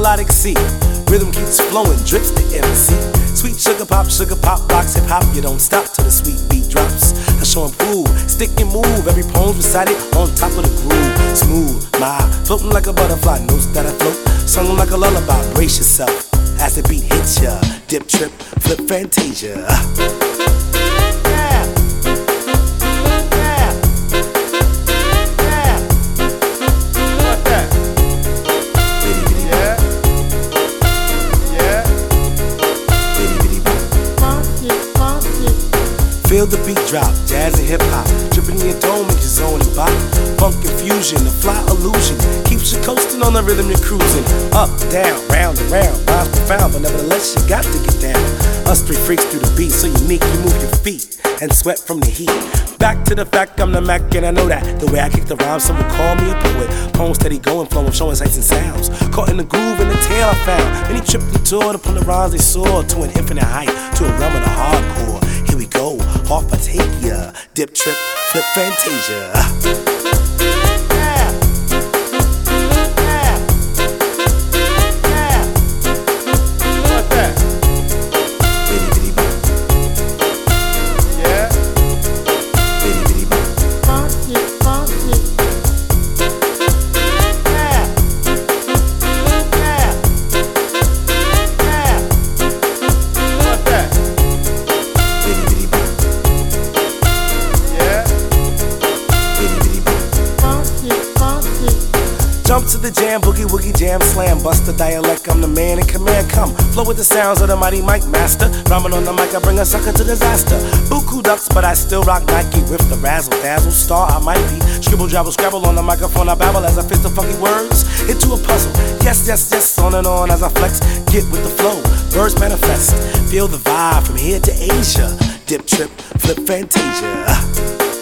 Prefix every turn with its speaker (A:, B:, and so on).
A: melodic sea. Rhythm keeps flowing, drips the MC. Sweet sugar pop, blocks hip hop. You don't stop till the sweet beat drops. I show 'em prove, stick and move. Every poem's recited on top of the groove. Smooth, my floating like a butterfly, notes that I float. Sung like a lullaby, brace yourself as the beat hits ya. Dip, trip, flip, fantasia. Feel the beat drop, jazz and hip-hop. Dripping in your dome, make your zone and bop. Funk infusion, a fly illusion. Keeps you coasting on the rhythm you're cruising. Up, down, round and round. Rhymes profound, but nevertheless you got to get down. Us three freaks through the beat, so unique you move your feet and sweat from the heat. Back to the fact I'm the Mac and I know that. The way I kick the rhyme, some would call me a poet. Poem steady going, flowing, showing sights and sounds. Caught in the groove and the tail I found. Many tripped and toured upon the rhymes they soared to an infinite height, to a realm of the hardcore. Here we go, half I take ya. Dip, trip, flip, fantasia. Jump to the jam, boogie woogie jam slam. Bust the dialect, I'm the man in command. Come, flow with the sounds of the mighty Mike Master. Rhyming on the mic, I bring a sucker to disaster. Buku ducks, but I still rock Nike. With the razzle dazzle, star I might be. Scribble, jabble, scrabble on the microphone. I babble as I fit the funky words into a puzzle. Yes, yes, yes, on and on as I flex. Get with the flow, birds manifest. Feel the vibe from here to Asia. Dip, trip, flip, fantasia.